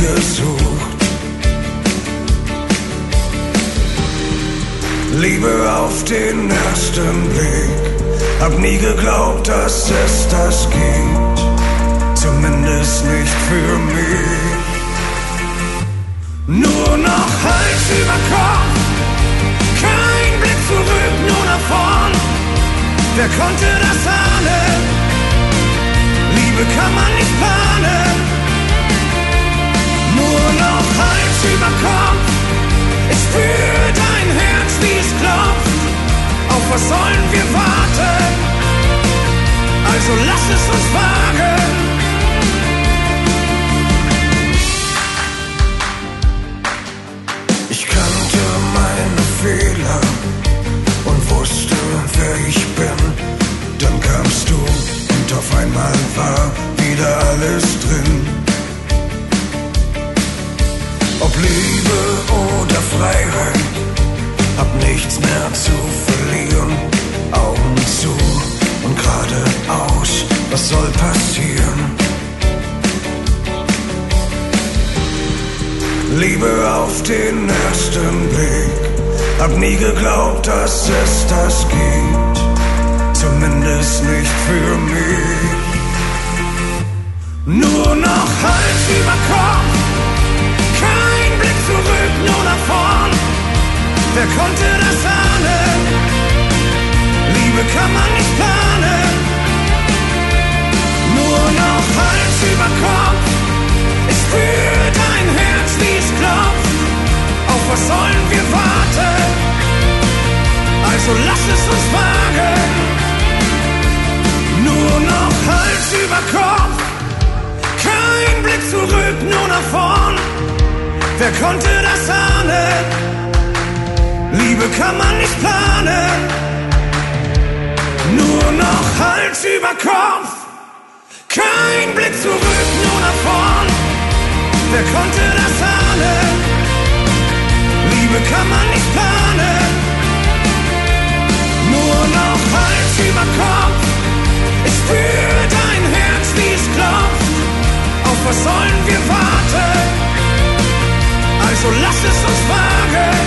gesucht. Liebe auf den ersten Blick, hab nie geglaubt, dass es das gibt, zumindest nicht für mich. Nur noch Hals über Kopf, kein Blick zurück, nur nach vorn. Wer konnte das ahnen? Liebe kann man nicht planen. Nur noch Hals über Kopf, ich spür dein Herz, wie es klopft. Auf was sollen wir warten? Also lass es uns wagen. Ich kannte meine Fehler und wusste, wer ich bin. Dann kamst du und auf einmal war wieder alles drin. Ob Liebe oder Freiheit, hab nichts mehr zu verlieren. Augen zu und geradeaus, was soll passieren? Liebe auf den ersten Blick, hab nie geglaubt, dass es das gibt, zumindest nicht für mich. Nur noch Hals über Kopf, kein Blick zurück, nur nach vorn. Wer konnte das ahnen? Liebe kann man nicht planen. Nur noch Hals über Kopf, ich spür dein Herz, wie es klopft. Auf was sollen wir warten? Also lass es uns wagen. Nur noch Hals über Kopf, kein Blick zurück, nur nach vorn. Wer konnte das ahnen? Liebe kann man nicht planen. Nur noch Hals über Kopf, kein Blick zurück, nur nach vorn. Wer konnte das ahnen? Liebe kann man nicht planen. Nur noch Hals über Kopf, ich spür dein Herz, wie es klopft. Auf was sollen wir warten? Also lass es uns wagen.